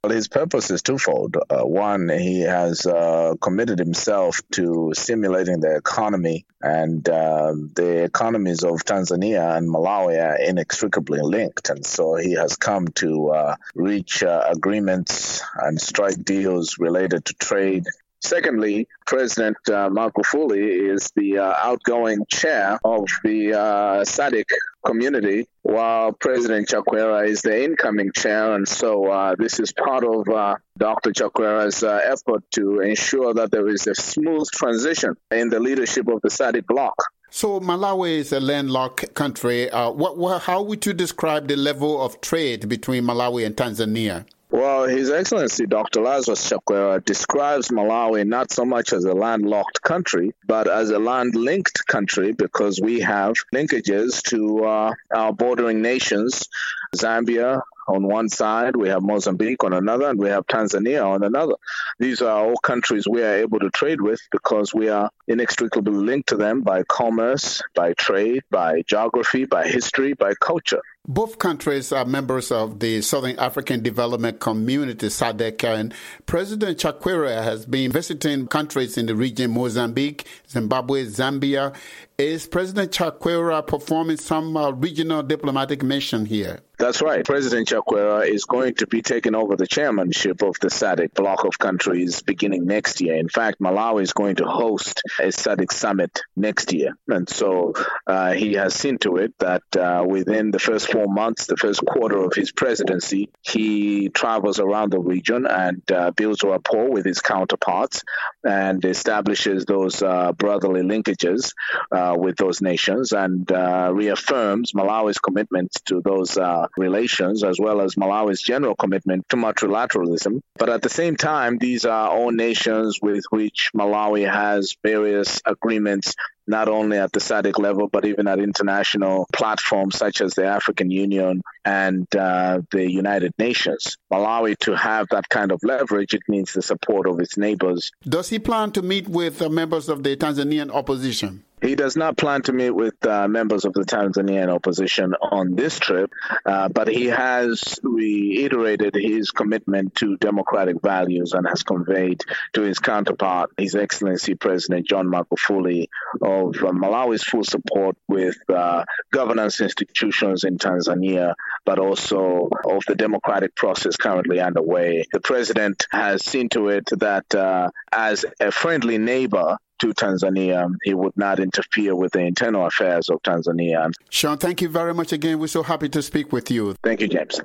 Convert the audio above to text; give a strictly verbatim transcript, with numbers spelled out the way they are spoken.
Well, his purpose is twofold. Uh, one, he has uh, committed himself to stimulating the economy, and uh, the economies of Tanzania and Malawi are inextricably linked. And so he has come to uh, reach uh, agreements and strike deals related to trade. Secondly, President uh, Magufuli is the uh, outgoing chair of the uh, S A D C community, while President Chakwera is the incoming chair. And so uh, this is part of uh, Doctor Chakwera's uh, effort to ensure that there is a smooth transition in the leadership of the S A D C bloc. So Malawi is a landlocked country. Uh, what, what, how would you describe the level of trade between Malawi and Tanzania? Well, His Excellency Doctor Lazarus Chakwera describes Malawi not so much as a landlocked country, but as a land-linked country, because we have linkages to uh, our bordering nations, Zambia on one side, we have Mozambique on another, and we have Tanzania on another. These are all countries we are able to trade with because we are inextricably linked to them by commerce, by trade, by geography, by history, by culture. Both countries are members of the Southern African Development Community, S A D C, and President Chakwera has been visiting countries in the region, Mozambique, Zimbabwe, Zambia. Is President Chakwera performing some uh, regional diplomatic mission here? That's right. President Chakwera is going to be taking over the chairmanship of the S A D C bloc of countries beginning next year. In fact, Malawi is going to host a S A D C summit next year. And so uh, he has seen to it that uh, within the first four months, the first quarter of his presidency, he travels around the region and uh, builds rapport with his counterparts and establishes those uh, brotherly linkages uh, with those nations and uh, reaffirms Malawi's commitment to those uh, relations, as well as Malawi's general commitment to multilateralism. But at the same time, these are all nations with which Malawi has various agreements, not only at the S A D C level, but even at international platforms such as the African Union and uh, the United Nations. Malawi, to have that kind of leverage, it needs the support of its neighbors. Does he plan to meet with uh, members of the Tanzanian opposition? He does not plan to meet with uh, members of the Tanzanian opposition on this trip, uh, but he has reiterated his commitment to democratic values and has conveyed to his counterpart, His Excellency President John Magufuli, of uh, Malawi's full support with uh, governance institutions in Tanzania, but also of the democratic process currently underway. The president has seen to it that uh, as a friendly neighbor to Tanzania, he would not interfere with the internal affairs of Tanzania. Sean, thank you very much again. We're so happy to speak with you. Thank you, James.